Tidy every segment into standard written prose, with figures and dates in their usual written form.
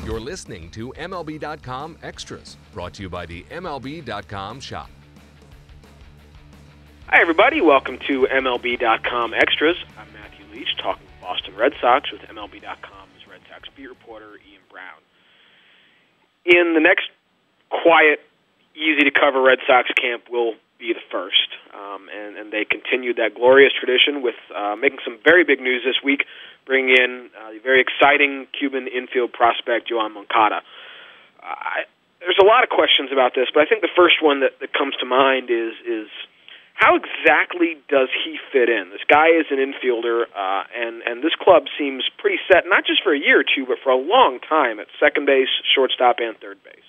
You're listening to MLB.com Extras, brought to you by the MLB.com shop. Hi, everybody. Welcome to MLB.com Extras. I'm Matthew Leach, talking Boston Red Sox with MLB.com's Red Sox beat reporter Ian Brown. In the next quiet, easy-to-cover Red Sox camp will be the first, and they continued that glorious tradition with making some very big news this week, bringing in the very exciting Cuban infield prospect, Yoan Moncada. There's a lot of questions about this, but I think the first one that comes to mind is how exactly does he fit in? This guy is an infielder, and this club seems pretty set, not just for a year or two, but for a long time at second base, shortstop, and third base.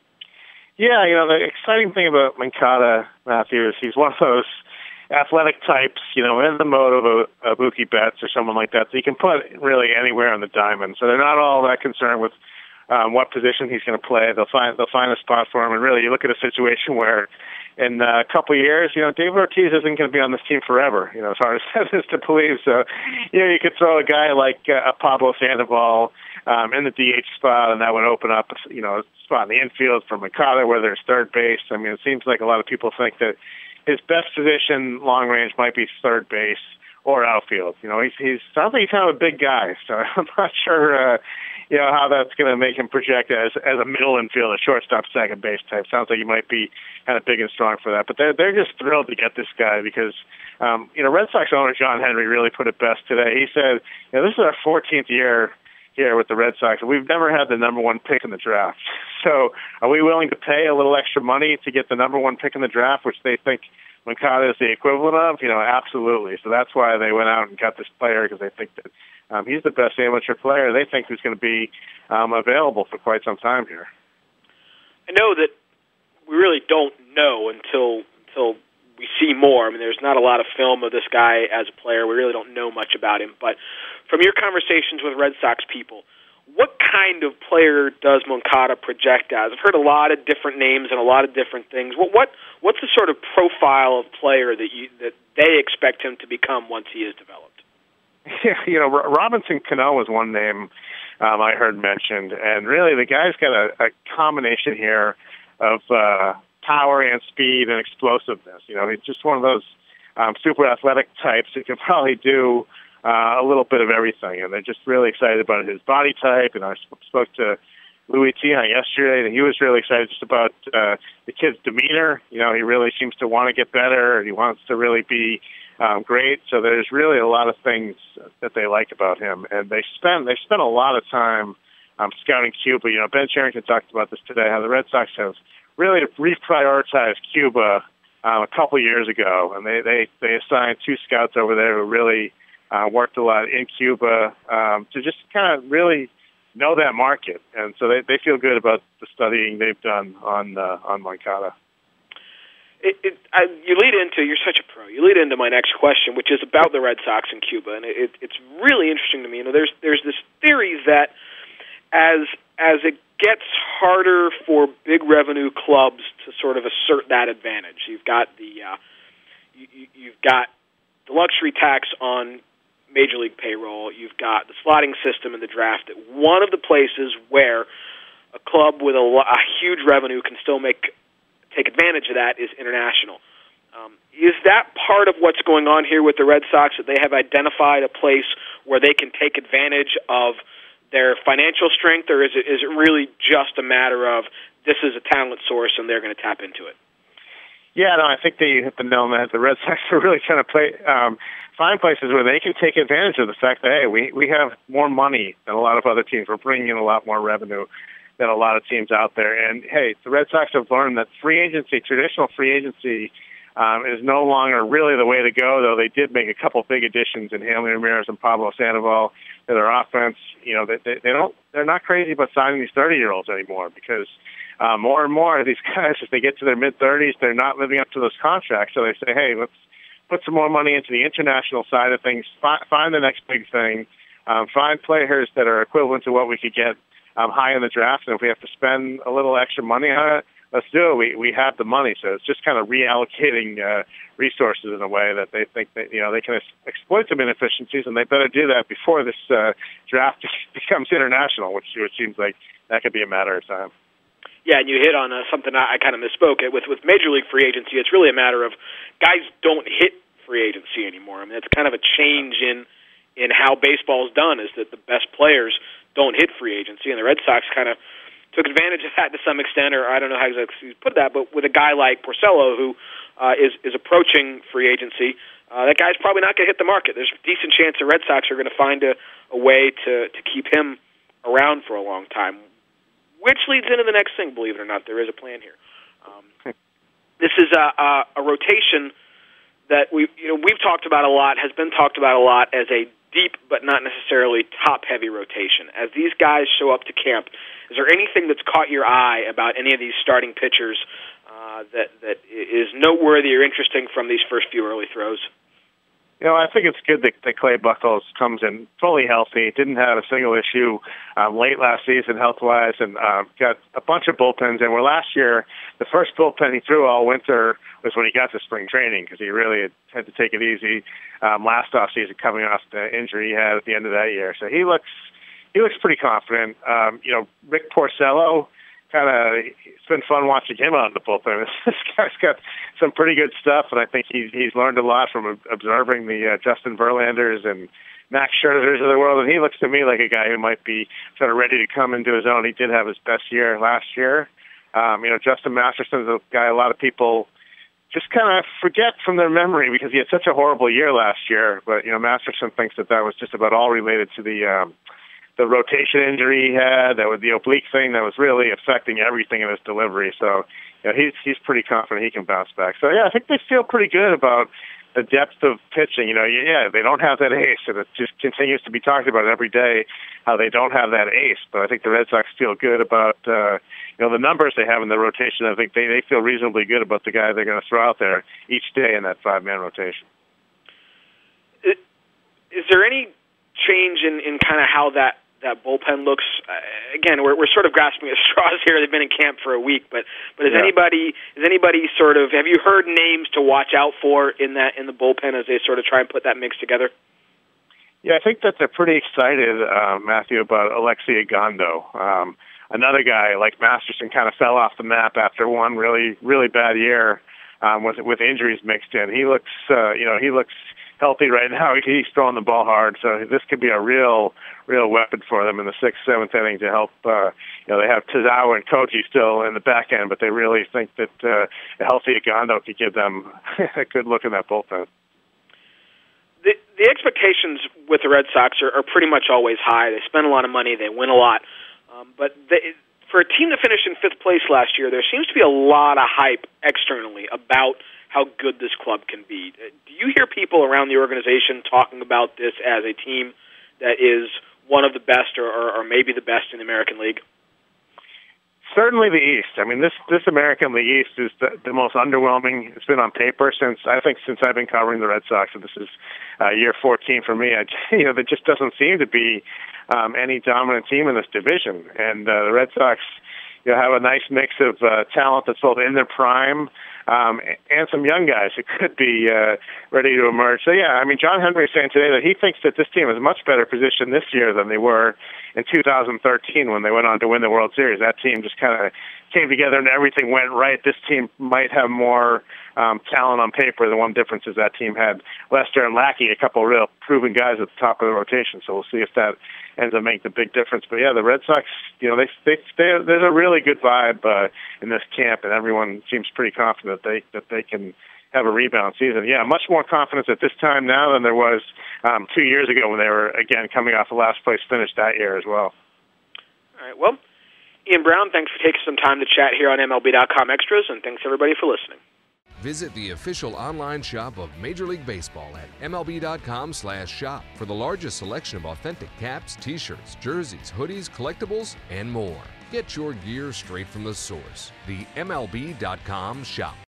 Yeah, the exciting thing about Moncada, Matthew, is he's one of those athletic types, in the mode of a Mookie Betts or someone like that. So you can put really anywhere on the diamond. So they're not all that concerned with what position he's going to play. They'll find a spot for him. And really, you look at a situation where in a couple of years, David Ortiz isn't going to be on this team forever, as hard as that is to believe. So, you could throw a guy like Pablo Sandoval in the DH spot, and that would open up, a spot in the infield for Moncada, where there's third base. I mean, it seems like a lot of people think that his best position long range might be third base or outfield. He sounds like he's kind of a big guy, so I'm not sure how that's going to make him project as a middle infielder, shortstop, second base type. Sounds like he might be kind of big and strong for that. But they're just thrilled to get this guy because, Red Sox owner John Henry really put it best today. He said, this is our 14th year here with the Red Sox, and we've never had the number one pick in the draft. So are we willing to pay a little extra money to get the number one pick in the draft, which they think Moncada is the equivalent of? Absolutely. So that's why they went out and got this player, because they think that he's the best amateur player they think who's going to be available for quite some time here. I know that we really don't know until we see more. I mean, there's not a lot of film of this guy as a player. We really don't know much about him. But from your conversations with Red Sox people, what kind of player does Moncada project as? I've heard a lot of different names and a lot of different things. What's the sort of profile of player that they expect him to become once he is developed? Yeah, Robinson Cano was one name I heard mentioned, and really the guy's got a combination here of power and speed and explosiveness. He's just one of those super athletic types who can probably do a little bit of everything, and they're just really excited about his body type. And I spoke to Louis Tiant yesterday, and he was really excited just about the kid's demeanor. He really seems to want to get better, and he wants to really be great. So there's really a lot of things that they like about him, and they spend a lot of time scouting Cuba. Ben Cherington talked about this today, how the Red Sox have really reprioritized Cuba a couple years ago, and they assigned 2 scouts over there who really worked a lot in Cuba to just kind of really know that market, and so they feel good about the studying they've done on Moncada. You're such a pro. You lead into my next question, which is about the Red Sox in Cuba, and it's really interesting to me. There's this theory that as it gets harder for big revenue clubs to sort of assert that advantage, you've got you've got the luxury tax on Major League payroll, you've got the slotting system in the draft. That one of the places where a club with a huge revenue can still take advantage of that is international. Is that part of what's going on here with the Red Sox, that they have identified a place where they can take advantage of their financial strength, or is it really just a matter of this is a talent source and they're going to tap into it? Yeah, no, I think that you hit the nail on the head. The Red Sox are really trying to find places where they can take advantage of the fact that, hey, we have more money than a lot of other teams. We're bringing in a lot more revenue than a lot of teams out there. And, hey, the Red Sox have learned that traditional free agency, is no longer really the way to go, though they did make a couple big additions in Hanley Ramirez and Pablo Sandoval to their offense. They're not crazy about signing these 30-year-olds anymore, because more and more of these guys, as they get to their mid-30s, they're not living up to those contracts. So they say, hey, let's put some more money into the international side of things, find the next big thing, find players that are equivalent to what we could get high in the draft, and if we have to spend a little extra money on it, let's do it. We have the money, so it's just kind of reallocating resources in a way that they think that they can exploit some inefficiencies, and they better do that before this draft becomes international, which seems like that could be a matter of time. Yeah, and you hit on something I kind of misspoke. With Major League free agency, it's really a matter of guys don't hit free agency anymore. I mean, it's kind of a change in how baseball is done, is that the best players don't hit free agency, and the Red Sox kind of took advantage of that to some extent, or I don't know how exactly to put that, but with a guy like Porcello who is approaching free agency, that guy's probably not going to hit the market. There's a decent chance the Red Sox are going to find a way to keep him around for a long time, which leads into the next thing, believe it or not. There is a plan here. This is a rotation that we've talked about a lot, has been talked about a lot as a deep but not necessarily top-heavy rotation. As these guys show up to camp, is there anything that's caught your eye about any of these starting pitchers that is noteworthy or interesting from these first few early throws? I think it's good that Clay Buchholz comes in fully healthy. Didn't have a single issue late last season health-wise, and got a bunch of bullpens. And where last year, the first bullpen he threw all winter was when he got to spring training, because he really had to take it easy last offseason coming off the injury he had at the end of that year. So he looks pretty confident. Rick Porcello, it's been fun watching him out in the bullpen. This guy's got some pretty good stuff, and I think he's learned a lot from observing the Justin Verlanders and Max Scherzers of the world, and he looks to me like a guy who might be sort of ready to come into his own. He did have his best year last year. Justin Masterson's a guy a lot of people just kind of forget from their memory because he had such a horrible year last year, but Masterson thinks that was just about all related to the rotation injury he had, that was the oblique thing that was really affecting everything in his delivery. So he's pretty confident he can bounce back. So, I think they feel pretty good about the depth of pitching. They don't have that ace, and it just continues to be talked about every day how they don't have that ace. But I think the Red Sox feel good about the numbers they have in the rotation. I think they feel reasonably good about the guy they're going to throw out there each day in that five-man rotation. Is there any change in kind of how that bullpen looks? Again, we're sort of grasping at straws here. They've been in camp for a week, but is anybody sort of, have you heard names to watch out for in the bullpen as they sort of try and put that mix together? Yeah, I think that they're pretty excited, Matthew, about Alexi Ogando. Another guy like Masterson kind of fell off the map after one really, really bad year with injuries mixed in. He looks healthy right now. He's throwing the ball hard, so this could be a real weapon for them in the 6th, 7th inning to help. They have Tazawa and Koji still in the back end, but they really think that a healthy Ogando could give them a good look in that bullpen. The expectations with the Red Sox are pretty much always high. They spend a lot of money, they win a lot, but for a team to finish in 5th place last year, there seems to be a lot of hype externally about how good this club can be. Do you hear people around the organization talking about this as a team that is one of the best or maybe the best in the American League? Certainly the East. I mean, this American League East is the most underwhelming it's been on paper since I've been covering the Red Sox, and this is year 14 for me. There just doesn't seem to be any dominant team in this division, and the Red Sox have a nice mix of talent that's both in their prime and some young guys who could be ready to emerge. So, John Henry is saying today that he thinks that this team is much better positioned this year than they were in 2013 when they went on to win the World Series. That team just kind of came together and everything went right. This team might have more talent on paper. The one difference is that team had Lester and Lackey, a couple of real proven guys at the top of the rotation. So we'll see if that ends up making the big difference. But the Red Sox, there's a really good vibe in this camp, and everyone seems pretty confident that they can have a rebound season. Much more confidence at this time now than there was 2 years ago when they were, again, coming off a last place finish that year as well. All right, well, Ian Brown, thanks for taking some time to chat here on MLB.com Extras, and thanks everybody for listening. Visit the official online shop of Major League Baseball at MLB.com/shop for the largest selection of authentic caps, t-shirts, jerseys, hoodies, collectibles, and more. Get your gear straight from the source, the MLB.com shop.